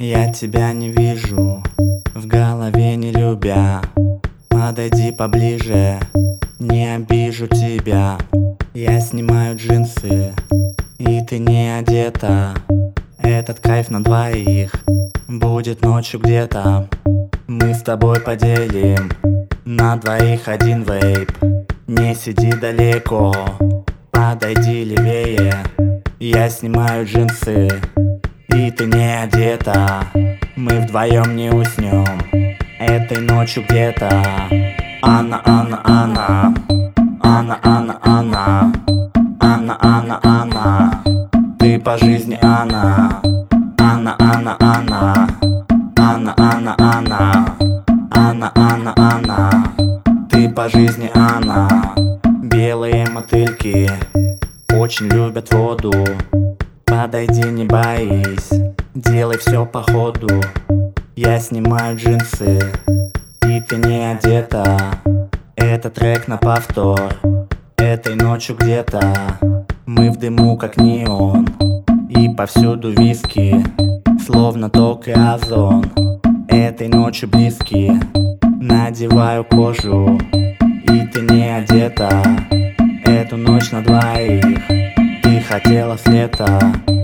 Я тебя не вижу, в голове не любя. Подойди поближе, не обижу тебя. Я снимаю джинсы, и ты не одета. Этот кайф на двоих, будет ночью где-то. Мы с тобой поделим на двоих один вейп. Не сиди далеко, подойди левее. Я снимаю джинсы, и ты не одета. Мы вдвоем не уснем этой ночью где-то. Анна, Анна, Анна, Анна, Анна, Анна, Анна, Анна, Анна, ты по жизни Анна. Анна, Анна, Анна, Анна, Анна, Анна, Анна, Анна, Анна, ты по жизни Анна. Белые мотыльки очень любят воду. Подойди, не боись, делай все по ходу. Я снимаю джинсы, и ты не одета. Это трек на повтор, этой ночью где-то. Мы в дыму как неон, и повсюду виски, словно ток и озон. Этой ночью близки, надеваю кожу, и ты не одета. Эту ночь на двоих, ты хотела с лета.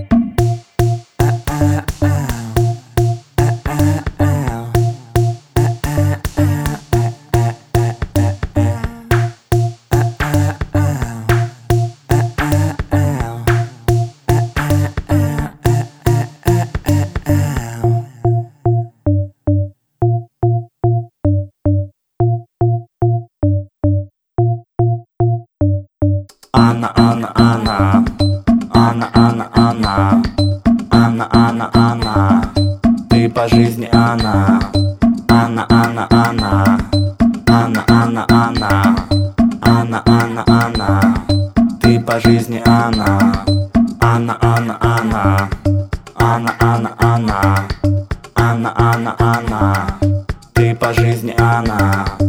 Анна, Анна, Анна, Анна, Анна, Анна, Анна, Анна, Анна, ты по жизни Анна. Анна, Анна, Анна, Анна, Анна, Анна, Анна, Анна, Анна, ты по жизни Анна. Анна, Анна, Анна, Анна, Анна, Анна, Анна, Анна, Анна, ты по жизни Анна.